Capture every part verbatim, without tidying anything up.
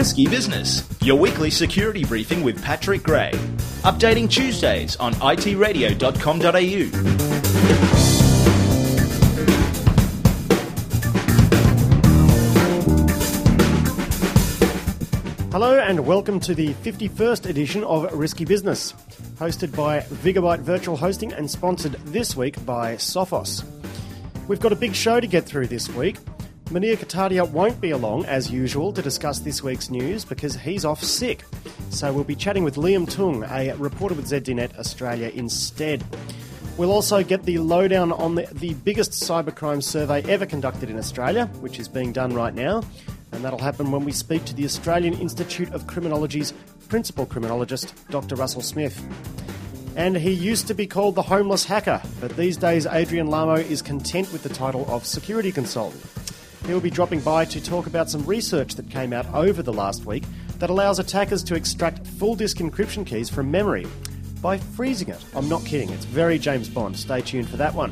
Risky Business, your weekly security briefing with Patrick Gray. Updating Tuesdays on I T radio dot com dot a u. Hello and welcome to the fifty-first edition of Risky Business, hosted by Vigabyte Virtual Hosting and sponsored this week by Sophos. We've got a big show to get through this week. Munir Katadia won't be along, as usual, to discuss this week's news because he's off sick. So we'll be chatting with Liam Tung, a reporter with Z D Net Australia, instead. We'll also get the lowdown on the, the biggest cybercrime survey ever conducted in Australia, which is being done right now. And that'll happen when we speak to the Australian Institute of Criminology's principal criminologist, Doctor Russell Smith. And he used to be called the homeless hacker, but these days Adrian Lamo is content with the title of security consultant. He'll be dropping by to talk about some research that came out over the last week that allows attackers to extract full disk encryption keys from memory by freezing it. I'm not kidding, it's very James Bond. Stay tuned for that one.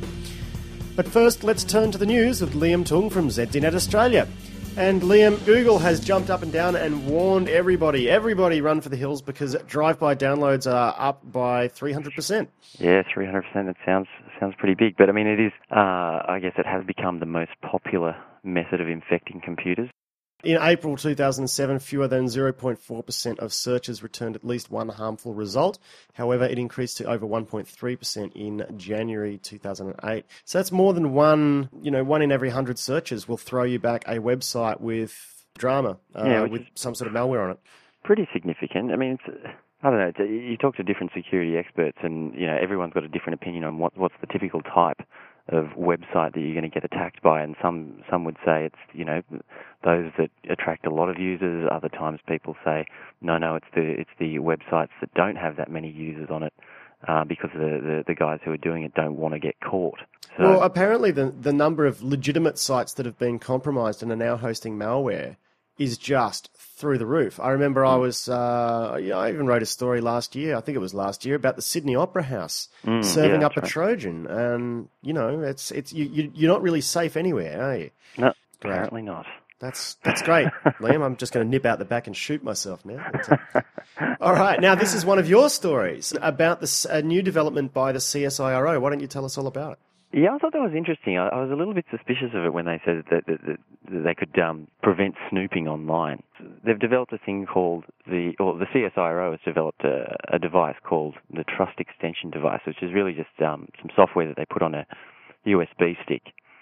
But first, let's turn to the news with Liam Tung from Z D Net Australia. And Liam, Google has jumped up and down and warned everybody, everybody run for the hills because drive-by downloads are up by three hundred percent. Yeah, three hundred percent. It sounds sounds pretty big. But, I mean, it is, uh, I guess it has become the most popular method of infecting computers. In April two thousand seven, fewer than zero point four percent of searches returned at least one harmful result. However, it increased to over one point three percent in January two thousand eight. So that's more than one, you know, one in every one hundred searches will throw you back a website with drama, uh, yeah, with some sort of malware on it. Pretty significant. I mean, it's, I don't know, it's, you talk to different security experts and, you know, everyone's got a different opinion on what what's the typical type of website that you're going to get attacked by, and some some would say it's, you know, those that attract a lot of users. Other times people say no no it's the it's the websites that don't have that many users on it, uh, because the, the the guys who are doing it don't want to get caught. So, well, apparently the the number of legitimate sites that have been compromised and are now hosting malware is just through the roof. I remember I was, uh, you know, I even wrote a story last year, I think it was last year, about the Sydney Opera House mm, serving yeah, up a right. Trojan. And, you know, it's it's you, you, you're not really safe anywhere, are you? No, Great. Apparently not. That's that's great, Liam. I'm just going to nip out the back and shoot myself now. All right, now this is one of your stories about this, a new development by the C S I R O. Why don't you tell us all about it? Yeah, I thought that was interesting. I, I was a little bit suspicious of it when they said that, that, that, that they could um, prevent snooping online. They've developed a thing called the, or the C S I R O has developed a, a device called the Trust Extension Device, which is really just um, some software that they put on a U S B stick.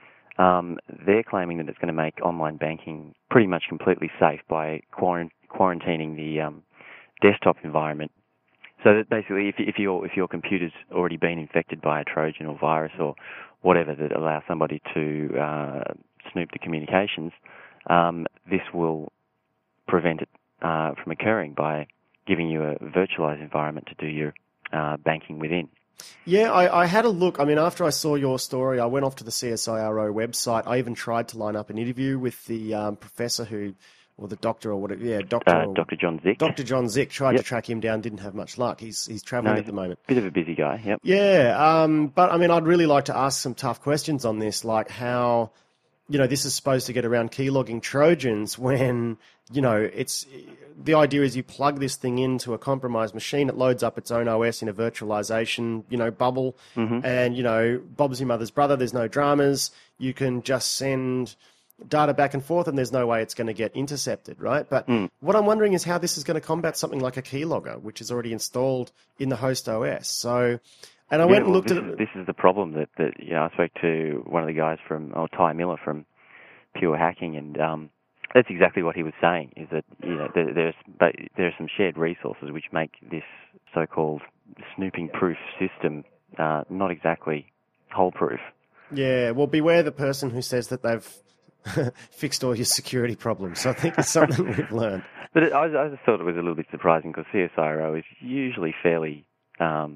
Um, they're claiming that it's going to make online banking pretty much completely safe by quarant- quarantining the um, desktop environment. So that basically, if, if your if your computer's already been infected by a Trojan or virus or whatever that allows somebody to uh, snoop the communications, um, this will prevent it uh, from occurring by giving you a virtualized environment to do your uh, banking within. Yeah, I, I had a look. I mean, after I saw your story, I went off to the C S I R O website. I even tried to line up an interview with the um, professor who... or the doctor or whatever, yeah, doctor. Uh, Doctor John Zick. Doctor John Zick tried yep. to track him down, didn't have much luck. He's he's travelling no, at the moment. Bit of a busy guy, yep. Yeah, um, but I mean, I'd really like to ask some tough questions on this, like how, you know, this is supposed to get around keylogging Trojans when, you know, it's the idea is you plug this thing into a compromised machine, it loads up its own O S in a virtualization, you know, bubble, mm-hmm. and, you know, Bob's your mother's brother, there's no dramas, you can just send data back and forth and there's no way it's going to get intercepted, right? But mm. what I'm wondering is how this is going to combat something like a keylogger, which is already installed in the host O S. So, and I yeah, went and well, looked this at is, it. This is the problem that, that, you know, I spoke to one of the guys from, oh, Ty Miller from Pure Hacking, and um, that's exactly what he was saying, is that, you know, there, there's, there are some shared resources which make this so-called snooping-proof system uh, not exactly hole-proof. Yeah, well, beware the person who says that they've fixed all your security problems. I think it's something we've learned. But it, I, I just thought it was a little bit surprising because C S I R O is usually fairly, um,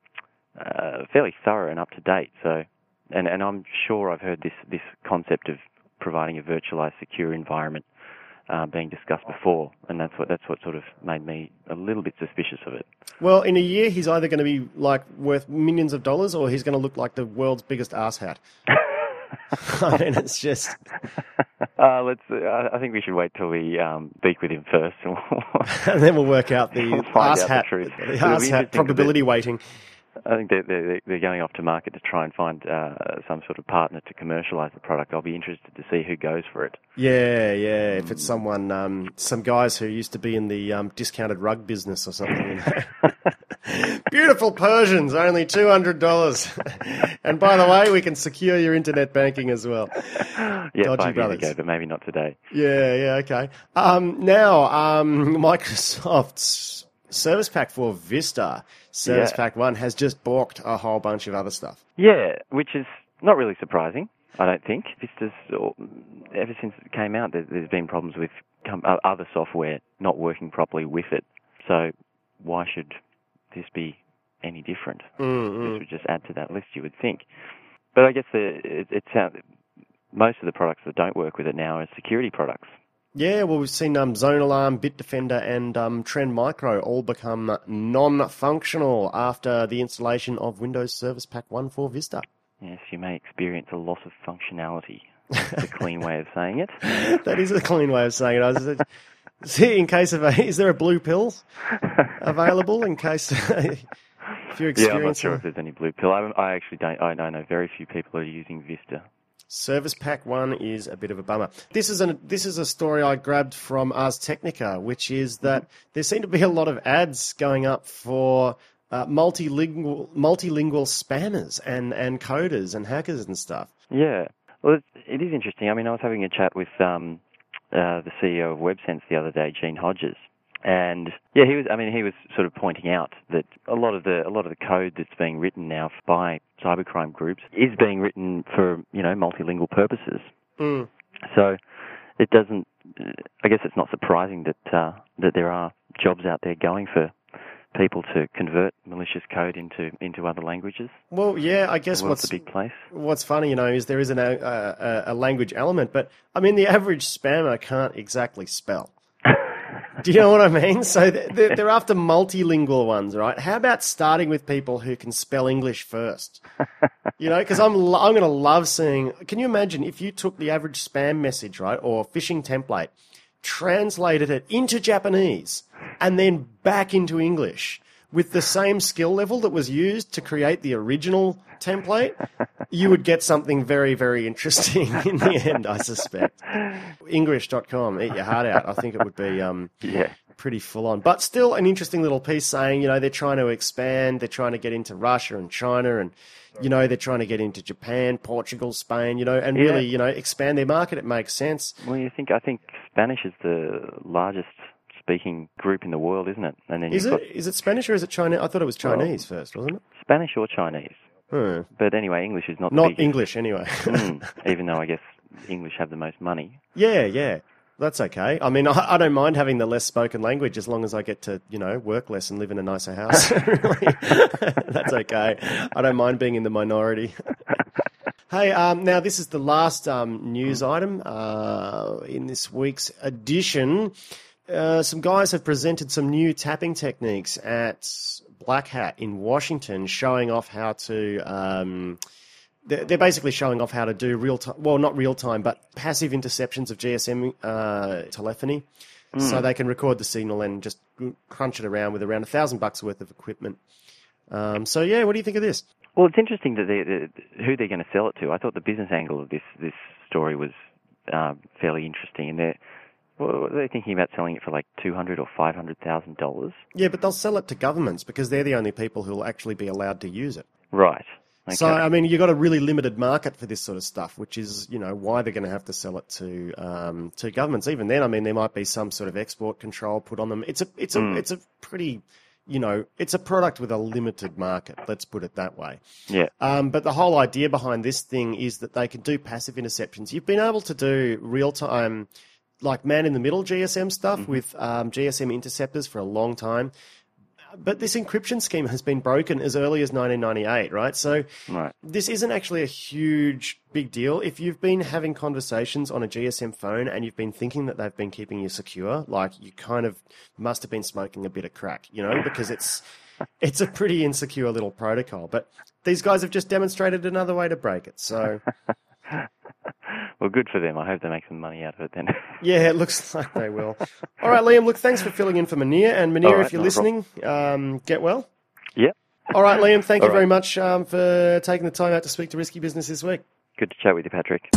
uh, fairly thorough and up to date. So, and, and I'm sure I've heard this this concept of providing a virtualized secure environment uh, being discussed before, and that's what that's what sort of made me a little bit suspicious of it. Well, in a year, he's either going to be like worth millions of dollars, or he's going to look like the world's biggest ass hat. I mean, it's just... I, Uh, let's. Uh, I think we should wait till we um, speak with him first, and then we'll work out the we'll find arse out hat, the truth. the arse hat probability weighting. I think they're, they're, they're going off to market to try and find uh, some sort of partner to commercialise the product. I'll be interested to see who goes for it. Yeah, yeah. If it's someone, um, some guys who used to be in the um, discounted rug business or something. You know? Beautiful Persians, only two hundred dollars. And by the way, we can secure your internet banking as well. Yeah, Dodgy five brothers. years ago, but maybe not today. Yeah, yeah, okay. Um, now, um, Microsoft's Service Pack for Vista, Service Yeah. Pack one, has just balked a whole bunch of other stuff. Yeah, which is not really surprising, I don't think. Vista's, ever since it came out, there, there's been problems with com- other software not working properly with it. So why should this be any different? Mm-hmm. This would just add to that list, you would think. But I guess the, it, it sounds, most of the products that don't work with it now are security products. Yeah, well, we've seen um, Zone Alarm, Bitdefender, and um, Trend Micro all become non-functional after the installation of Windows Service Pack one for Vista. Yes, you may experience a loss of functionality. That's a clean way of saying it. That is a clean way of saying it. I was, see, in case of a, is there a blue pill available in case if you're experiencing? Yeah, I'm not sure if there's any blue pill. I, I actually don't. I know very few people are using Vista. Service Pack one is a bit of a bummer. This is an this is a story I grabbed from Ars Technica, which is that there seem to be a lot of ads going up for uh, multilingual multilingual spammers and, and coders and hackers and stuff. Yeah, well, it, it is interesting. I mean, I was having a chat with um, uh, the C E O of WebSense the other day, Gene Hodges. And yeah, he was. I mean, he was sort of pointing out that a lot of the a lot of the code that's being written now by cybercrime groups is being written for you know multilingual purposes. Mm. So it doesn't. I guess it's not surprising that uh, that there are jobs out there going for people to convert malicious code into into other languages. Well, yeah, I guess well, what's a big place. What's funny, you know, is there is an, a, a, a language element, but I mean, the average spammer can't exactly spell. Do you know what I mean? So they're, they're after multilingual ones, right? How about starting with people who can spell English first? You know, because I'm I'm going to love seeing. Can you imagine if you took the average spam message, right, or phishing template, translated it into Japanese, and then back into English with the same skill level that was used to create the original template? You would get something very, very interesting in the end, I suspect. English dot com, eat your heart out. I think it would be um, yeah. pretty full on. But still an interesting little piece saying, you know, they're trying to expand, they're trying to get into Russia and China and, you know, they're trying to get into Japan, Portugal, Spain, you know, and really, yeah. you know, expand their market. It makes sense. Well, you think I think Spanish is the largest speaking group in the world, isn't it? And then Is you've it? got Is it Spanish or is it Chinese? I thought it was Chinese well, first, wasn't it? Spanish or Chinese. Hmm. But anyway, English is not the Not biggest. English, anyway. mm, even though I guess English have the most money. Yeah, yeah. That's okay. I mean, I, I don't mind having the less spoken language as long as I get to, you know, work less and live in a nicer house. Really. That's okay. I don't mind being in the minority. Hey, um, now this is the last um, news item uh, in this week's edition. Uh, some guys have presented some new tapping techniques at Black Hat in Washington, showing off how to. Um, they're, they're basically showing off how to do real time. Well, not real time, but passive interceptions of G S M uh, telephony, mm. so they can record the signal and just crunch it around with around a thousand bucks worth of equipment. Um, so yeah, what do you think of this? Well, it's interesting that they, they, who they're going to sell it to. I thought the business angle of this this story was uh, fairly interesting, and they're. Well, they're thinking about selling it for like two hundred or five hundred thousand dollars. Yeah, but they'll sell it to governments because they're the only people who will actually be allowed to use it. Right. Okay. So I mean, you've got a really limited market for this sort of stuff, which is you know why they're going to have to sell it to um, to governments. Even then, I mean, there might be some sort of export control put on them. It's a it's a mm. it's a pretty you know it's a product with a limited market. Let's put it that way. Yeah. Um, but the whole idea behind this thing is that they can do passive interceptions. You've been able to do real time. Like man-in-the-middle G S M stuff mm-hmm. with um, G S M interceptors for a long time. But this encryption scheme has been broken as early as nineteen ninety-eight, right? So right. This isn't actually a huge, big deal. If you've been having conversations on a G S M phone and you've been thinking that they've been keeping you secure, like you kind of must have been smoking a bit of crack, you know, because it's it's a pretty insecure little protocol. But these guys have just demonstrated another way to break it, so... Well, Well, good for them. I hope they make some money out of it then. Yeah, it looks like they will. All right, Liam, look, thanks for filling in for Munir. And Munir, right, if you're not a listening, um, get well. Yeah. All right, Liam, thank you All very right. much um, for taking the time out to speak to Risky Business this week. Good to chat with you, Patrick.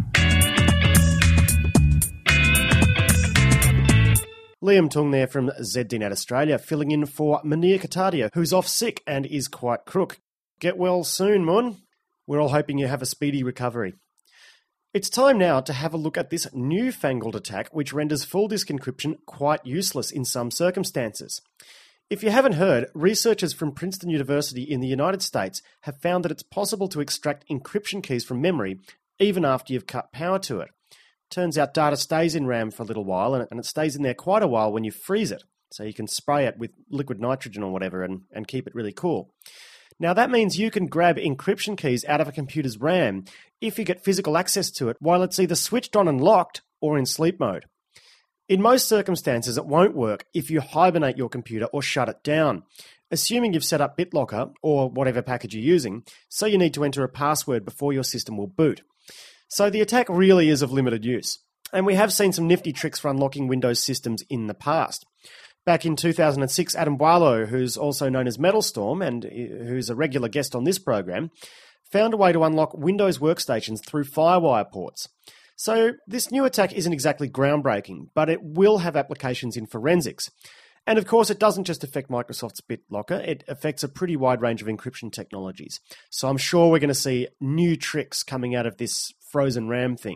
Liam Tung there from Z D Net Australia, filling in for Munir Katadia, who's off sick and is quite crook. Get well soon, Mun. We're all hoping you have a speedy recovery. It's time now to have a look at this newfangled attack which renders full disk encryption quite useless in some circumstances. If you haven't heard, researchers from Princeton University in the United States have found that it's possible to extract encryption keys from memory even after you've cut power to it. Turns out data stays in RAM for a little while, and it stays in there quite a while when you freeze it. So you can spray it with liquid nitrogen or whatever and, and keep it really cool. Now that means you can grab encryption keys out of a computer's RAM if you get physical access to it while it's either switched on and locked or in sleep mode. In most circumstances, it won't work if you hibernate your computer or shut it down, assuming you've set up BitLocker or whatever package you're using, so you need to enter a password before your system will boot. So the attack really is of limited use. And we have seen some nifty tricks for unlocking Windows systems in the past. Back in two thousand six, Adam Boileau, who's also known as Metalstorm and who's a regular guest on this program, found a way to unlock Windows workstations through FireWire ports. So this new attack isn't exactly groundbreaking, but it will have applications in forensics. And of course, it doesn't just affect Microsoft's BitLocker, it affects a pretty wide range of encryption technologies. So I'm sure we're going to see new tricks coming out of this frozen RAM thing.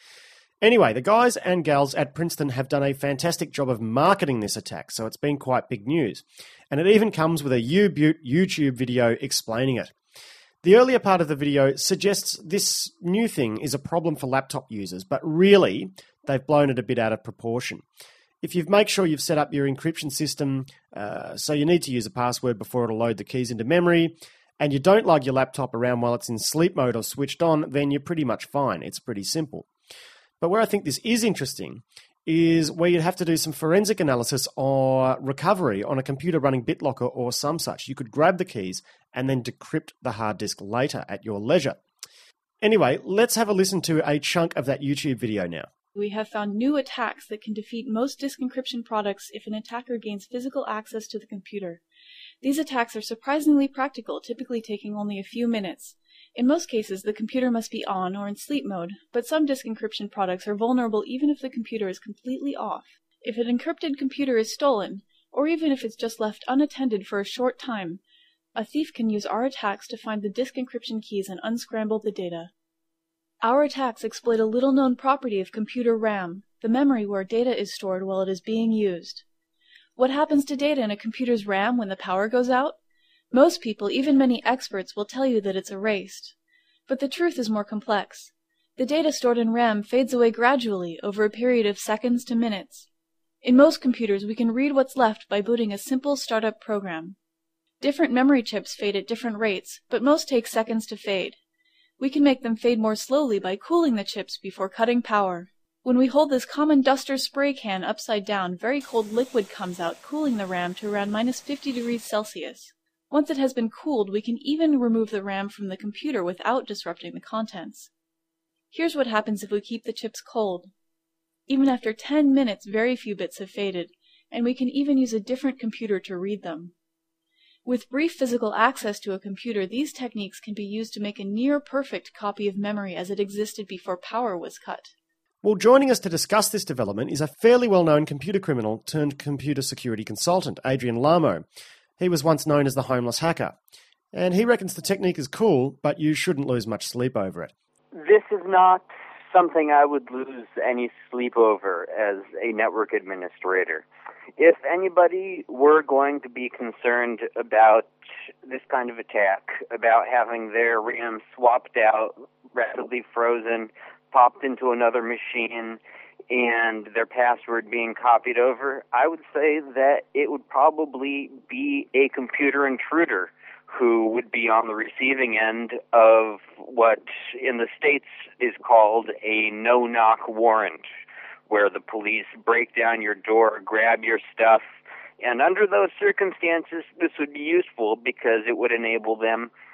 Anyway, the guys and gals at Princeton have done a fantastic job of marketing this attack, so it's been quite big news. And it even comes with a U-Butte YouTube video explaining it. The earlier part of the video suggests this new thing is a problem for laptop users, but really, they've blown it a bit out of proportion. If you make sure you've set up your encryption system, uh, so you need to use a password before it'll load the keys into memory, and you don't lug your laptop around while it's in sleep mode or switched on, then you're pretty much fine. It's pretty simple. But where I think this is interesting is where you'd have to do some forensic analysis or recovery on a computer running BitLocker or some such. You could grab the keys and then decrypt the hard disk later at your leisure. Anyway, let's have a listen to a chunk of that YouTube video now. We have found new attacks that can defeat most disk encryption products if an attacker gains physical access to the computer. These attacks are surprisingly practical, typically taking only a few minutes. In most cases, the computer must be on or in sleep mode, but some disk encryption products are vulnerable even if the computer is completely off. If an encrypted computer is stolen, or even if it's just left unattended for a short time, a thief can use our attacks to find the disk encryption keys and unscramble the data. Our attacks exploit a little-known property of computer RAM, the memory where data is stored while it is being used. What happens to data in a computer's RAM when the power goes out? Most people, even many experts, will tell you that it's erased. But the truth is more complex. The data stored in RAM fades away gradually over a period of seconds to minutes. In most computers, we can read what's left by booting a simple startup program. Different memory chips fade at different rates, but most take seconds to fade. We can make them fade more slowly by cooling the chips before cutting power. When we hold this common duster spray can upside down, very cold liquid comes out, cooling the RAM to around minus fifty degrees Celsius. Once it has been cooled, we can even remove the RAM from the computer without disrupting the contents. Here's what happens if we keep the chips cold. Even after ten minutes, very few bits have faded, and we can even use a different computer to read them. With brief physical access to a computer, these techniques can be used to make a near-perfect copy of memory as it existed before power was cut. Well, joining us to discuss this development is a fairly well-known computer criminal turned computer security consultant, Adrian Lamo. He was once known as the Homeless Hacker, and he reckons the technique is cool, but you shouldn't lose much sleep over it. This is not something I would lose any sleep over as a network administrator. If anybody were going to be concerned about this kind of attack, about having their RAM swapped out, rapidly frozen, popped into another machine, and their password being copied over, I would say that it would probably be a computer intruder who would be on the receiving end of what in the States is called a no-knock warrant, where the police break down your door, grab your stuff, and under those circumstances, this would be useful because it would enable them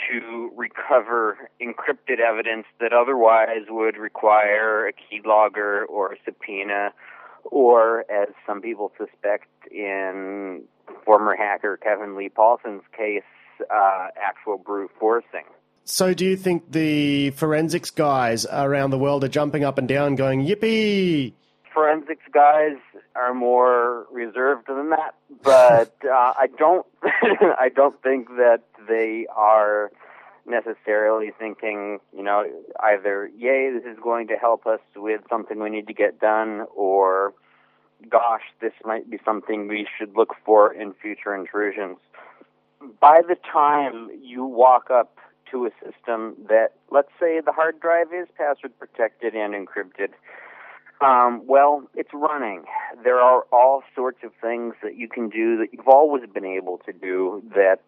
to recover encrypted evidence that otherwise would require a keylogger or a subpoena, or, as some people suspect in former hacker Kevin Lee Paulson's case, uh, actual brute forcing. So do you think the forensics guys around the world are jumping up and down going, yippee? Forensics guys are more reserved than that, but uh, I don't I don't think that they are necessarily thinking, you know, either, yay, this is going to help us with something we need to get done, or, gosh, this might be something we should look for in future intrusions. By the time you walk up to a system that, let's say the hard drive is password protected and encrypted, um, well, it's running. There are all sorts of things that you can do that you've always been able to do that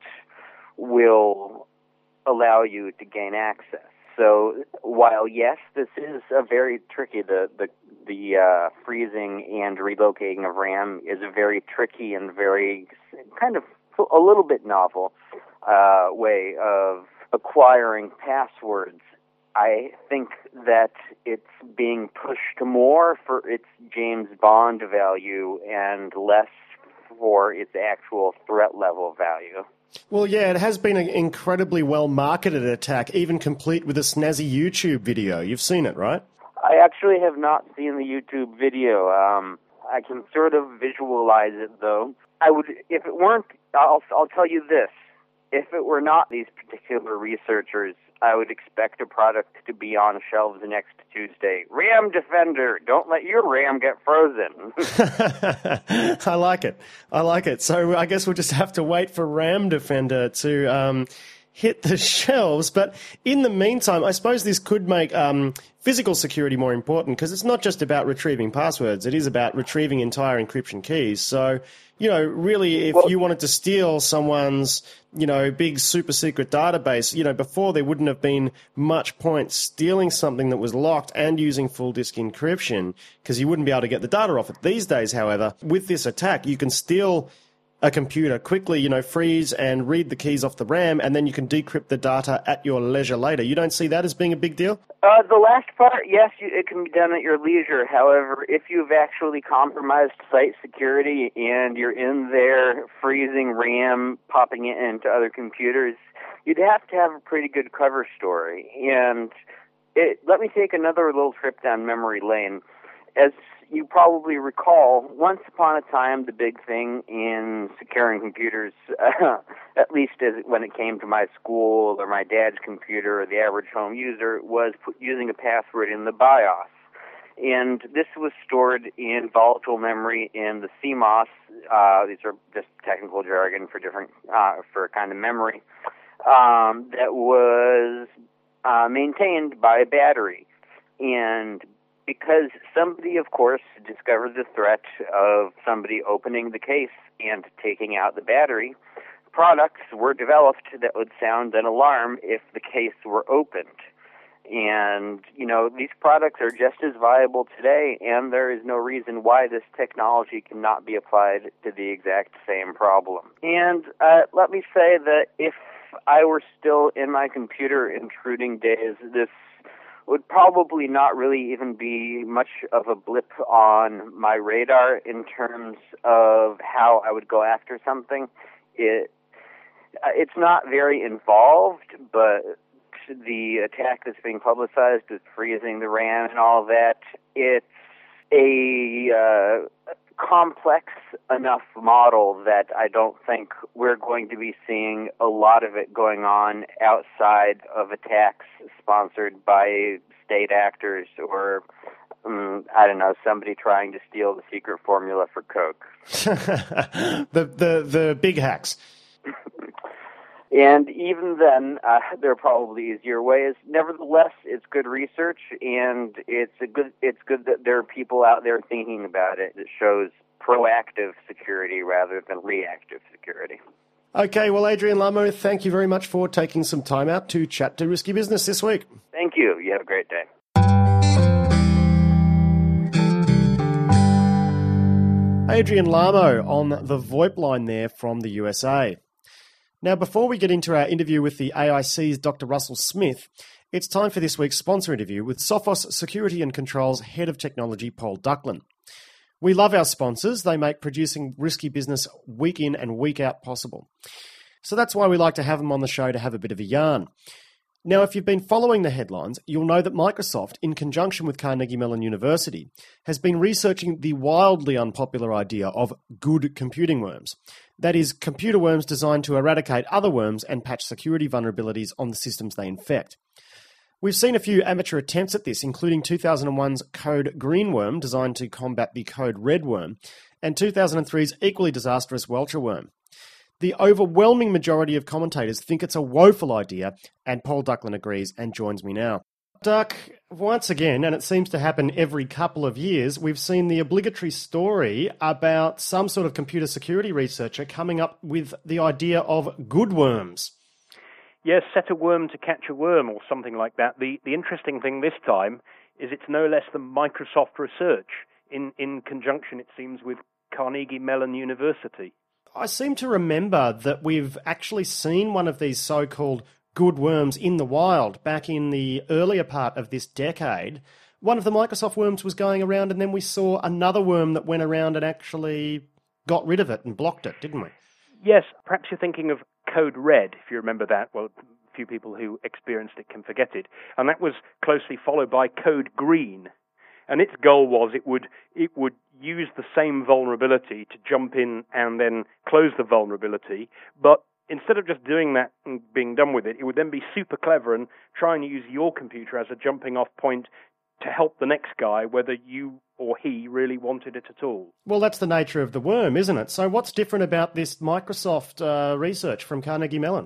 will allow you to gain access. So while, yes, this is a very tricky, the the, the uh, freezing and relocating of RAM is a very tricky and very kind of a little bit novel uh, way of acquiring passwords, I think that it's being pushed more for its James Bond value and less for its actual threat level value. Well, yeah, it has been an incredibly well-marketed attack, even complete with a snazzy YouTube video. You've seen it, right? I actually have not seen the YouTube video. Um, I can sort of visualize it, though. I would, if it weren't, I'll, I'll tell you this. If it were not these particular researchers, I would expect a product to be on shelves next Tuesday. RAM Defender, don't let your RAM get frozen. I like it. I like it. So I guess we'll just have to wait for RAM Defender to um, hit the shelves. But in the meantime, I suppose this could make um, physical security more important, because it's not just about retrieving passwords. It is about retrieving entire encryption keys. So, you know, really, if well, you wanted to steal someone's, you know, big super secret database, you know, before there wouldn't have been much point stealing something that was locked and using full disk encryption, because you wouldn't be able to get the data off it. These days, however, with this attack, you can steal a computer quickly, you know, freeze and read the keys off the RAM, and then you can decrypt the data at your leisure later. You don't see that as being a big deal? Uh, the last part, yes, you, it can be done at your leisure. However, if you've actually compromised site security and you're in there freezing RAM, popping it into other computers, you'd have to have a pretty good cover story. And it, let me take another little trip down memory lane. As you probably recall, once upon a time, the big thing in securing computers, uh, at least as when it came to my school or my dad's computer or the average home user, was put, using a password in the BIOS. And this was stored in volatile memory in the C MOS. Uh, these are just technical jargon for different, uh, for a kind of memory, um, that was uh, maintained by a battery. And because somebody, of course, discovered the threat of somebody opening the case and taking out the battery, products were developed that would sound an alarm if the case were opened. And, you know, these products are just as viable today, and there is no reason why this technology cannot be applied to the exact same problem. And uh, let me say that if I were still in my computer intruding days, this would probably not really even be much of a blip on my radar in terms of how I would go after something. It it's not very involved, but the attack that's being publicized is freezing the RAM and all that. It's a uh, complex enough model that I don't think we're going to be seeing a lot of it going on outside of attacks sponsored by state actors or, um, I don't know, somebody trying to steal the secret formula for Coke. the, the, the big hacks. And even then, uh, there are probably easier ways. Nevertheless, it's good research, and it's a good. It's good that there are people out there thinking about it. It shows proactive security rather than reactive security. Okay, well, Adrian Lamo, thank you very much for taking some time out to chat to Risky Business this week. Thank you. You have a great day. Adrian Lamo on the VoIP line there from the U S A. Now, before we get into our interview with the A I C's Doctor Russell Smith, it's time for this week's sponsor interview with Sophos Security and Controls Head of Technology, Paul Ducklin. We love our sponsors. They make producing Risky Business week in and week out possible. So that's why we like to have them on the show to have a bit of a yarn. Now, if you've been following the headlines, you'll know that Microsoft, in conjunction with Carnegie Mellon University, has been researching the wildly unpopular idea of good computing worms. That is, computer worms designed to eradicate other worms and patch security vulnerabilities on the systems they infect. We've seen a few amateur attempts at this, including two thousand one's Code Green worm, designed to combat the Code Red worm, and two thousand three's equally disastrous Welcher worm. The overwhelming majority of commentators think it's a woeful idea, and Paul Ducklin agrees and joins me now. Duck, once again, and it seems to happen every couple of years, we've seen the obligatory story about some sort of computer security researcher coming up with the idea of good worms. Yes, set a worm to catch a worm or something like that. The the interesting thing this time is it's no less than Microsoft Research, in, in conjunction, it seems, with Carnegie Mellon University. I seem to remember that we've actually seen one of these so-called good worms in the wild back in the earlier part of this decade. One of the Microsoft worms was going around, and then we saw another worm that went around and actually got rid of it and blocked it, didn't we? Yes, perhaps you're thinking of Code Red, if you remember that. Well, a few people who experienced it can forget it. And that was closely followed by Code Green. And its goal was it would it would use the same vulnerability to jump in and then close the vulnerability, but instead of just doing that and being done with it, it would then be super clever and try and use your computer as a jumping off point to help the next guy, whether you or he really wanted it at all. Well, that's the nature of the worm, isn't it? So what's different about this Microsoft uh, research from Carnegie Mellon?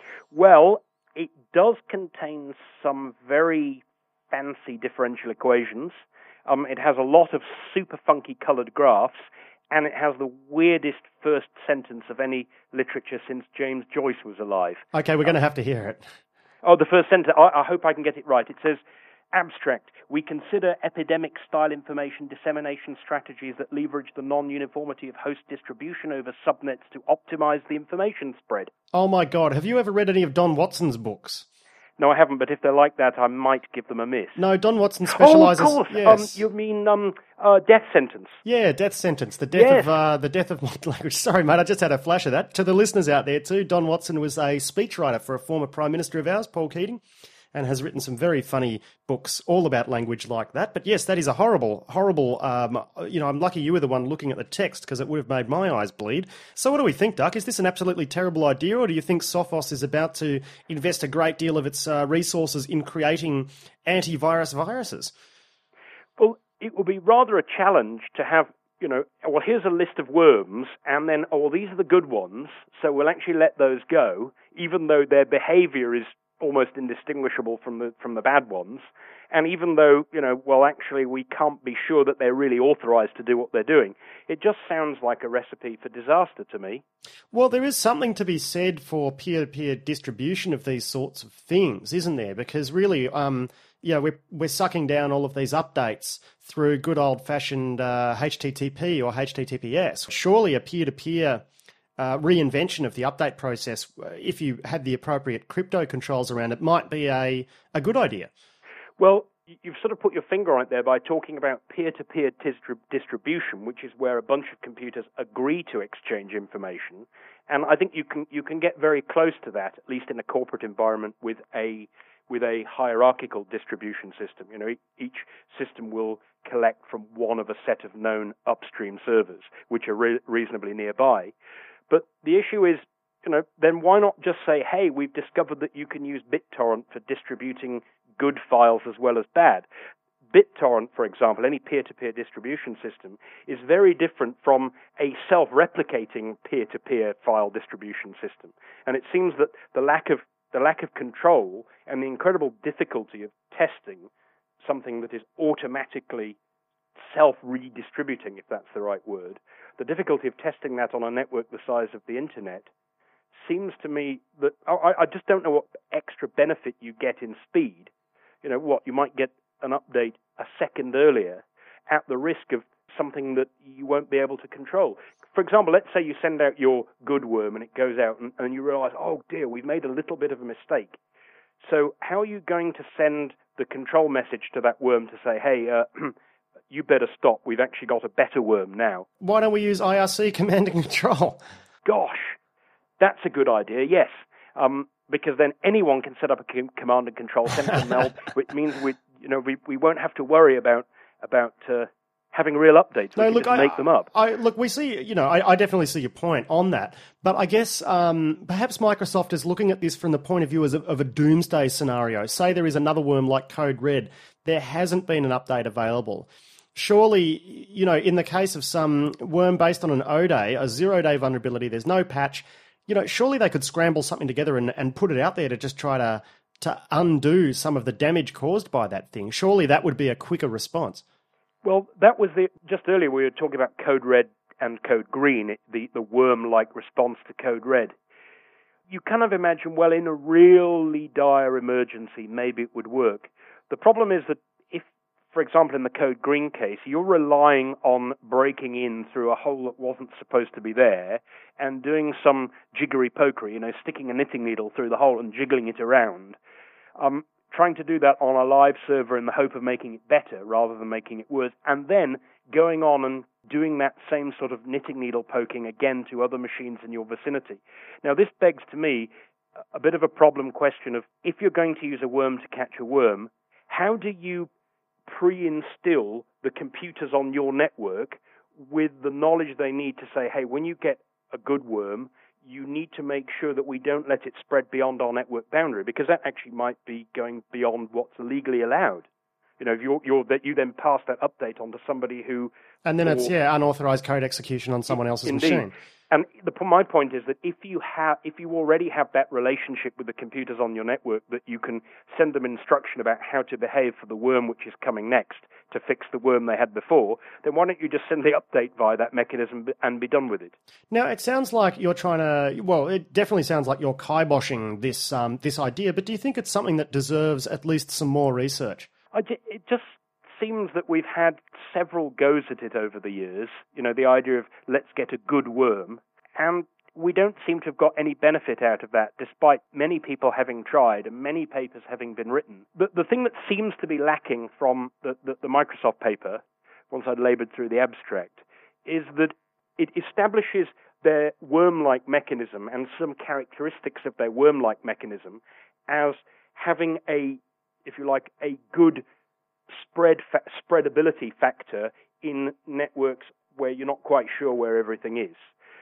Well, it does contain some very fancy differential equations. Um, it has a lot of super funky coloured graphs, and it has the weirdest first sentence of any literature since James Joyce was alive. Okay, we're going to have to hear it. Oh, the first sentence, I, I hope I can get it right. It says, abstract, we consider epidemic-style information dissemination strategies that leverage the non-uniformity of host distribution over subnets to optimize the information spread. Oh my God, have you ever read any of Don Watson's books? No, I haven't, but if they're like that, I might give them a miss. No, Don Watson specialises... Oh, of course. Yes. Um, you mean um, uh, Death Sentence? Yeah, Death Sentence. The death yes. of uh, the death of my language. Sorry, mate, I just had a flash of that. To the listeners out there too, Don Watson was a speechwriter for a former Prime Minister of ours, Paul Keating, and has written some very funny books all about language like that. But yes, that is a horrible, horrible, um, you know, I'm lucky you were the one looking at the text because it would have made my eyes bleed. So what do we think, Duck? Is this an absolutely terrible idea, or do you think Sophos is about to invest a great deal of its uh, resources in creating antivirus viruses? Well, it will be rather a challenge to have, you know, well, here's a list of worms, and then, oh, well, these are the good ones, so we'll actually let those go, even though their behavior is almost indistinguishable from the from the bad ones, and even though, you know, well, actually we can't be sure that they're really authorized to do what they're doing. It just sounds like a recipe for disaster to me. Well, there is something to be said for peer-to-peer distribution of these sorts of things, isn't there? Because really, um, yeah, we're we're sucking down all of these updates through good old-fashioned uh, H T T P or H T T P S. Surely a peer-to-peer Uh, reinvention of the update process, if you had the appropriate crypto controls around it, might be a, a good idea. Well, you've sort of put your finger on it there by talking about peer-to-peer distri- distribution, which is where a bunch of computers agree to exchange information. And I think you can you can get very close to that, at least in a corporate environment with a with a hierarchical distribution system. You know, each system will collect from one of a set of known upstream servers, which are re- reasonably nearby. But the issue is, you know, then why not just say, hey, we've discovered that you can use BitTorrent for distributing good files as well as bad. BitTorrent, for example, any peer-to-peer distribution system, is very different from a self-replicating peer-to-peer file distribution system. And it seems that the lack of the lack of control and the incredible difficulty of testing something that is automatically self-redistributing, if that's the right word, the difficulty of testing that on a network the size of the internet seems to me that I, I just don't know what extra benefit you get in speed. You know, what, you might get an update a second earlier at the risk of something that you won't be able to control. for example, let's say you send out your good worm and it goes out and, and you realize, oh dear, we've made a little bit of a mistake. So how are you going to send the control message to that worm to say, hey, uh, you better stop, we've actually got a better worm now? Why don't we use I R C command and control? Gosh, that's a good idea, yes. Um, because then anyone can set up a com- command and control center meld, which means we, you know, we, we won't have to worry about about uh, having real updates. We no, can look, just I, make them up. I, look, we see, you know, I, I definitely see your point on that. But I guess um, perhaps Microsoft is looking at this from the point of view as a, of a doomsday scenario. Say there is another worm like Code Red. There hasn't been an update available. Surely, you know, in the case of some worm based on an O-Day, a zero-day vulnerability, there's no patch, you know, surely they could scramble something together and, and put it out there to just try to to undo some of the damage caused by that thing. Surely that would be a quicker response. Well, that was the, just earlier we were talking about Code Red and Code Green, it, the, the worm-like response to Code Red. You kind of imagine, well, in a really dire emergency, maybe it would work. The problem is that if, for example, in the Code Green case, you're relying on breaking in through a hole that wasn't supposed to be there and doing some jiggery-pokery, you know, sticking a knitting needle through the hole and jiggling it around, um, trying to do that on a live server in the hope of making it better rather than making it worse, and then going on and doing that same sort of knitting needle poking again to other machines in your vicinity. Now, this begs to me a bit of a problem question of, if you're going to use a worm to catch a worm, how do you pre-instill the computers on your network with the knowledge they need to say, hey, when you get a good worm, you need to make sure that we don't let it spread beyond our network boundary, because that actually might be going beyond what's legally allowed. You know, if you're, you're that you then pass that update on to somebody who... And then or, it's, yeah, unauthorized code execution on someone else's indeed. machine. And the, my point is that if you have, if you already have that relationship with the computers on your network, that you can send them instruction about how to behave for the worm which is coming next to fix the worm they had before, then why don't you just send the update via that mechanism and be done with it? Now, it sounds like you're trying to, well, it definitely sounds like you're kiboshing this um, this idea, but do you think it's something that deserves at least some more research? I, it just seems that we've had several goes at it over the years, you know, the idea of let's get a good worm, and we don't seem to have got any benefit out of that, despite many people having tried and many papers having been written. The, the thing that seems to be lacking from the, the, the Microsoft paper, once I'd labored through the abstract, is that it establishes their worm-like mechanism and some characteristics of their worm-like mechanism as having a, if you like, a good spread fa- spreadability factor in networks where you're not quite sure where everything is.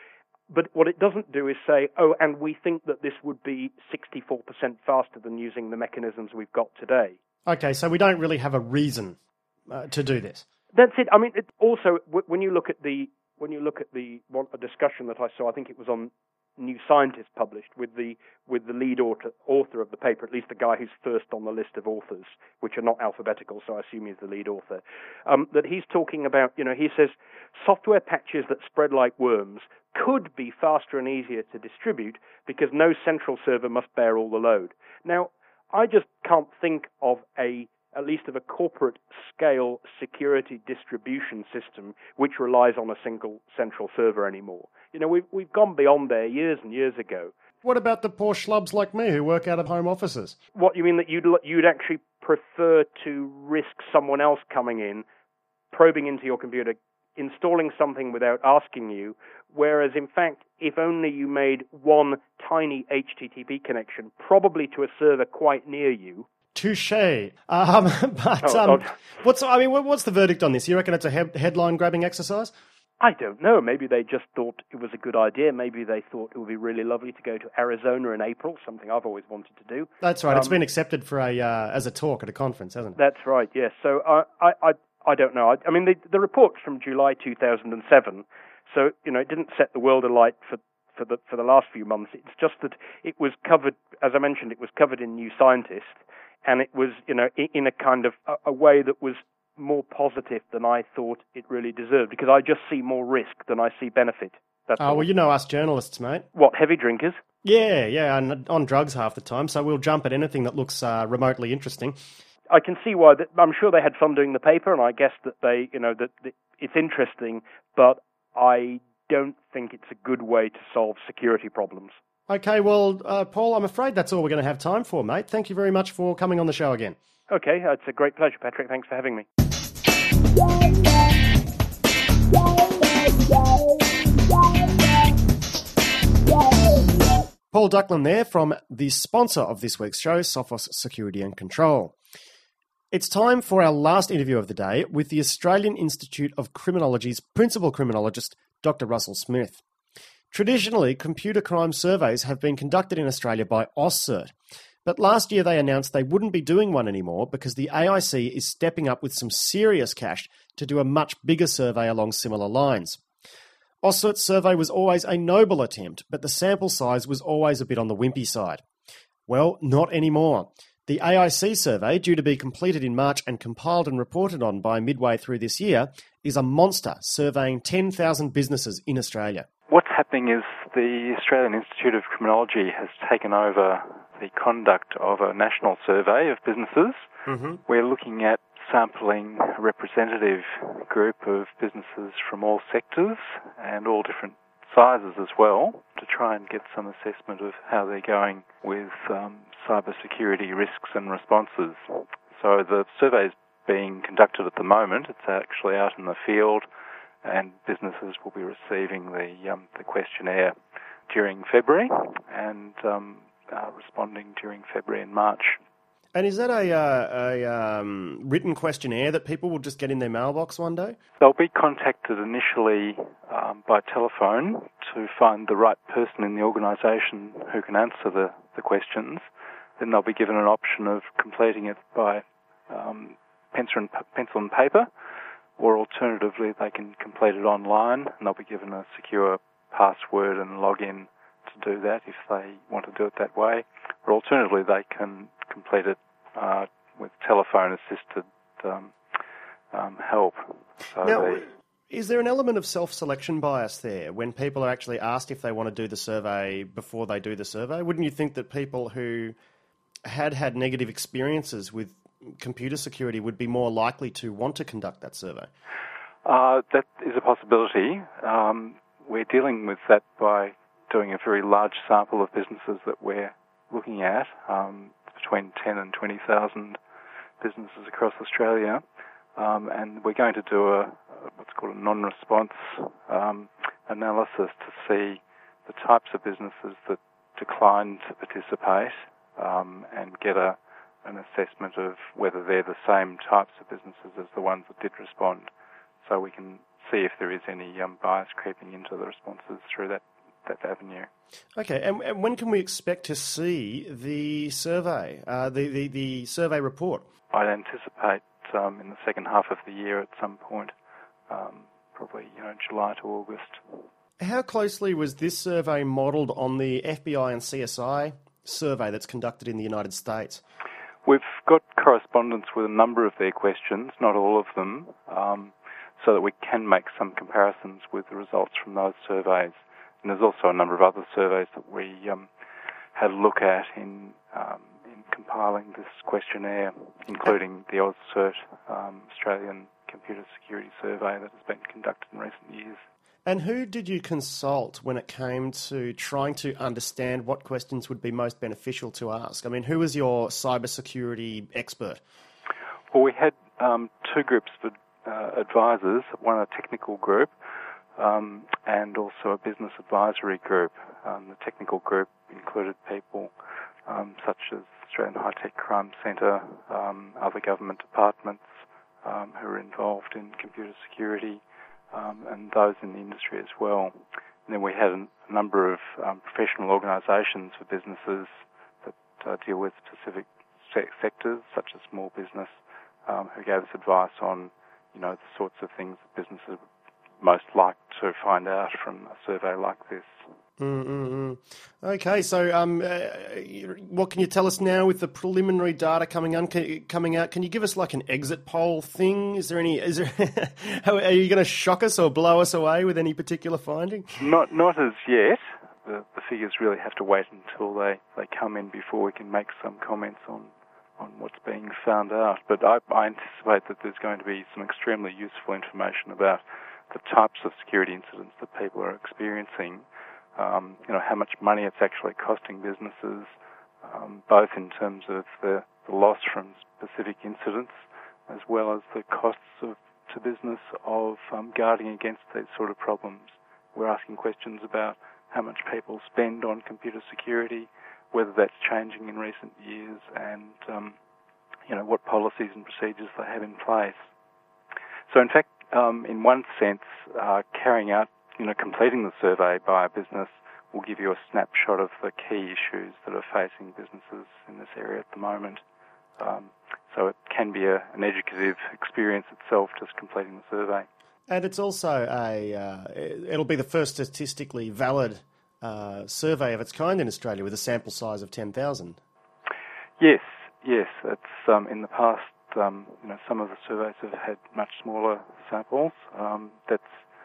But what it doesn't do is say, oh, and we think that this would be sixty-four percent faster than using the mechanisms we've got today. Okay, so we don't really have a reason uh, to do this. That's it. I mean, it also, w- when you look at the when you look at the one, a discussion that I saw, I think it was on New Scientist published with the with the lead author, author of the paper, at least the guy who's first on the list of authors, which are not alphabetical, so I assume he's the lead author, um, that he's talking about, you know, he says, software patches that spread like worms could be faster and easier to distribute because no central server must bear all the load. Now, I just can't think of a at least of a corporate scale security distribution system which relies on a single central server anymore. You know, we've, we've gone beyond there years and years ago. What about the poor schlubs like me who work out of home offices? What, you mean that you'd, you'd actually prefer to risk someone else coming in, probing into your computer, installing something without asking you, whereas in fact, if only you made one tiny H T T P connection, probably to a server quite near you. Touché. Um, but um, oh, what's I mean, what's the verdict on this? You reckon it's a he- headline-grabbing exercise? I don't know. Maybe they just thought it was a good idea. Maybe they thought it would be really lovely to go to Arizona in April, something I've always wanted to do. That's right. Um, it's been accepted for a uh, as a talk at a conference, hasn't it? That's right, yes. So uh, I, I, I don't know. I, I mean, the, the report's from July two thousand seven, so, you know, it didn't set the world alight for for the for the last few months. It's just that it was covered, as I mentioned, it was covered in New Scientist, and it was, you know, in a kind of a, a way that was more positive than I thought it really deserved, because I just see more risk than I see benefit. That's oh, all. Well, you know us journalists, mate. What, heavy drinkers? Yeah, yeah, and on drugs half the time, so we'll jump at anything that looks uh, remotely interesting. I can see why. That, I'm sure they had fun doing the paper, and I guess that they, you know, that, that it's interesting, but I don't think it's a good way to solve security problems. Okay, well, uh, Paul, I'm afraid that's all we're going to have time for, mate. Thank you very much for coming on the show again. Okay, it's a great pleasure, Patrick. Thanks for having me. Paul Ducklin there from the sponsor of this week's show, Sophos Security and Control. It's time for our last interview of the day with the Australian Institute of Criminology's principal criminologist, Doctor Russell Smith. Traditionally, computer crime surveys have been conducted in Australia by AusCert, but last year they announced they wouldn't be doing one anymore because the A I C is stepping up with some serious cash to do a much bigger survey along similar lines. AusCert's survey was always a noble attempt, but the sample size was always a bit on the wimpy side. Well, not anymore. The A I C survey, due to be completed in March and compiled and reported on by midway through this year, is a monster, surveying ten thousand businesses in Australia. What's happening is the Australian Institute of Criminology has taken over the conduct of a national survey of businesses. Mm-hmm. We're looking at sampling a representative group of businesses from all sectors and all different sizes as well to try and get some assessment of how they're going with um, cybersecurity risks and responses. So the survey is being conducted at the moment. It's actually out in the field, and businesses will be receiving the um, the questionnaire during February and um, uh, responding during February and March. And is that a, uh, a um, written questionnaire that people will just get in their mailbox one day? They'll be contacted initially um, by telephone to find the right person in the organisation who can answer the, the questions. Then they'll be given an option of completing it by um, pencil and, pencil and paper, or alternatively they can complete it online and they'll be given a secure password and login to do that if they want to do it that way. Or alternatively they can complete it uh, with telephone-assisted um, um, help. So now, they, is there an element of self-selection bias there when people are actually asked if they want to do the survey before they do the survey? Wouldn't you think that people who had had negative experiences with computer security would be more likely to want to conduct that survey? Uh, that is a possibility. Um, we're dealing with that by doing a very large sample of businesses that we're looking at, um, between ten and twenty thousand businesses across Australia, um, and we're going to do a, a what's called a non-response um, analysis to see the types of businesses that declined to participate um, and get a an assessment of whether they're the same types of businesses as the ones that did respond, so we can see if there is any um, bias creeping into the responses through that, that avenue. Okay, and, and when can we expect to see the survey, uh, the, the, the survey report? I'd anticipate um, in the second half of the year at some point, um, probably you know July to August. How closely was this survey modelled on the F B I and C S I survey that's conducted in the United States? We've got correspondence with a number of their questions, not all of them, um, so that we can make some comparisons with the results from those surveys. And there's also a number of other surveys that we um, had a look at in, um, in compiling this questionnaire, including the AusCert um, Australian Computer Security Survey that has been conducted in recent years. And who did you consult when it came to trying to understand what questions would be most beneficial to ask? I mean, who was your cybersecurity expert? Well, we had um, two groups of uh, advisors, one a technical group um, and also a business advisory group. Um, the technical group included people um, such as Australian High Tech Crime Centre, um, other government departments um, who are involved in computer security, Um, and those in the industry as well. And then we had a, a number of um, professional organisations for businesses that uh, deal with specific se- sectors, such as small business, um, who gave us advice on, you know, the sorts of things that businesses most like to find out from a survey like this. Mm-mm-mm. Okay, so um, uh, what can you tell us now with the preliminary data coming on, coming out? Can you give us like an exit poll thing? Is there any? Is there? How, are you going to shock us or blow us away with any particular finding? Not, not as yet. The, the figures really have to wait until they, they come in before we can make some comments on, on what's being found out. But I, I anticipate that there's going to be some extremely useful information about the types of security incidents that people are experiencing, um, you know, how much money it's actually costing businesses, um, both in terms of the, the loss from specific incidents as well as the costs of, to business of um, guarding against these sort of problems. We're asking questions about how much people spend on computer security, whether that's changing in recent years, and um, you know, what policies and procedures they have in place. So in fact, um, in one sense, uh, carrying out, you know, completing the survey by a business will give you a snapshot of the key issues that are facing businesses in this area at the moment. Um, so it can be a, an educative experience itself, just completing the survey. And it's also a, uh, it'll be the first statistically valid uh, survey of its kind in Australia with a sample size of ten thousand. Yes, yes. It's um, in the past, um, you know, some of the surveys have had much smaller samples. Um, that's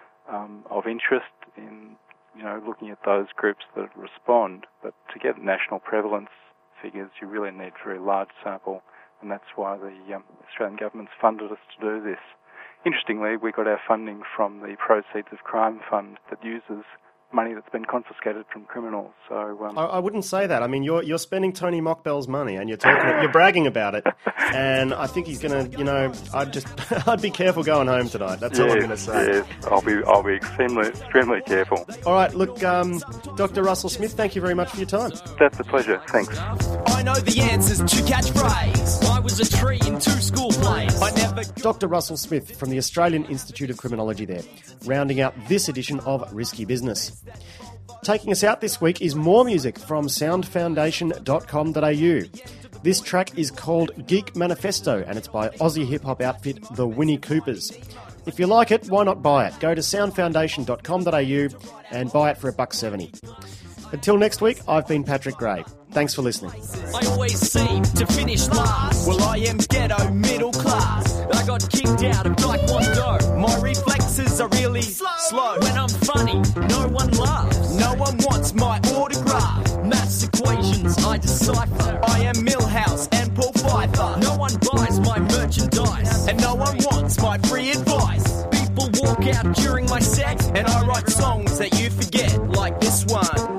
um, of interest in, you know, looking at those groups that respond. But to get national prevalence figures, you really need a very large sample, and that's why the um, Australian government's funded us to do this. Interestingly, we got our funding from the Proceeds of Crime Fund that uses money that's been confiscated from criminals. So um, I, I wouldn't say that. I mean, you're you're spending Tony Mockbell's money, and you're talking, you're bragging about it. And I think he's going to, you know, I'd just, I'd be careful going home tonight. That's yes, all I'm going to say. Yes, I'll be, I'll be extremely, extremely careful. All right, look, um, Doctor Russell Smith, thank you very much for your time. That's a pleasure. Thanks. I know the answers to catchphrase. I was a tree in two school plays. I never. Doctor Russell Smith from the Australian Institute of Criminology there, rounding out this edition of Risky Business. Taking us out this week is more music from sound foundation dot com dot a u. This track is called Geek Manifesto, and it's by Aussie hip-hop outfit The Winnie Coopers. If you like it, why not buy it? Go to sound foundation dot com dot a u and buy it for a buck seventy. Until next week, I've been Patrick Gray. Thanks for listening. I always seem to finish last. Well, I am ghetto middle class. I got kicked out of Taekwondo. My reflexes are really slow. slow. When I'm funny, no one laughs. No one wants my autograph. Maths equations I decipher. I am Milhouse and Paul Pfeiffer. No one buys my merchandise, and no one wants my free advice. People walk out during my set, and I write songs that you forget, like this one.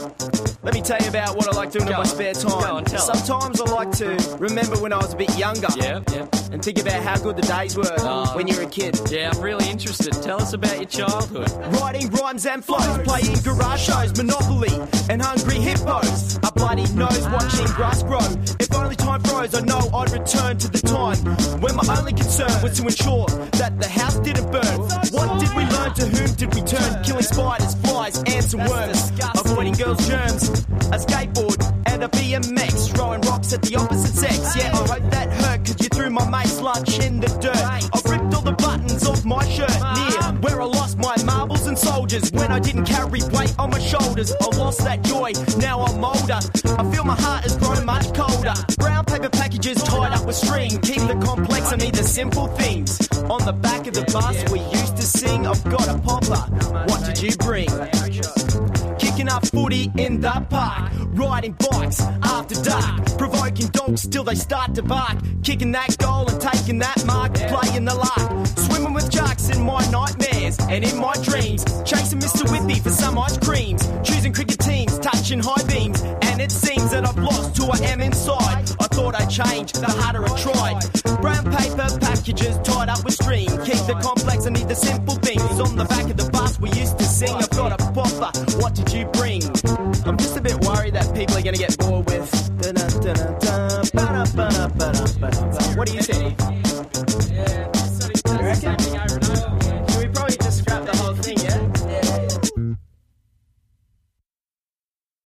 Let me tell you about what I like doing in my spare time. Sometimes I like to remember when I was a bit younger. Yeah, yeah. And think about how good the days were uh, when you were a kid. Yeah, I'm really interested. Tell us about your childhood. Writing rhymes and flows, playing garage shows, Monopoly, and Hungry Hippos. A bloody nose watching grass grow. If only time froze, I know I'd return to the time when my only concern was to ensure that the house didn't burn. What did we learn? To whom did we turn? Killing spiders, flies, ants and worms. Avoiding girls' germs. A skateboard and a B M X, throwing rocks at the opposite sex. Yeah, I hope that hurt, cause you threw my mate's lunch in the dirt. I ripped all the buttons off my shirt, near where I lost my marbles and soldiers. When I didn't carry weight on my shoulders, I lost that joy, now I'm older. I feel my heart has grown much colder. Brown paper packages tied up with string. Keep the complex, I need the simple things. On the back of the bus we used to sing, I've got a popper, what did you bring? Kicking up footy in the park, riding bikes after dark, provoking dogs till they start to bark, kicking that goal and taking that mark, playing the lark, swimming with sharks in my nightmares and in my dreams, chasing Mister Whitby for some ice creams, choosing cricket teams, touching high beams, and it seems that I've lost who I am inside. I thought I'd change, the harder I tried. Brown paper packages tied up with string, keep the complex, I need the simple things. On the back of the bus we used to sing, I've got a popper, what did you bring? I'm just a bit worried that people are going to get bored with. What do you think?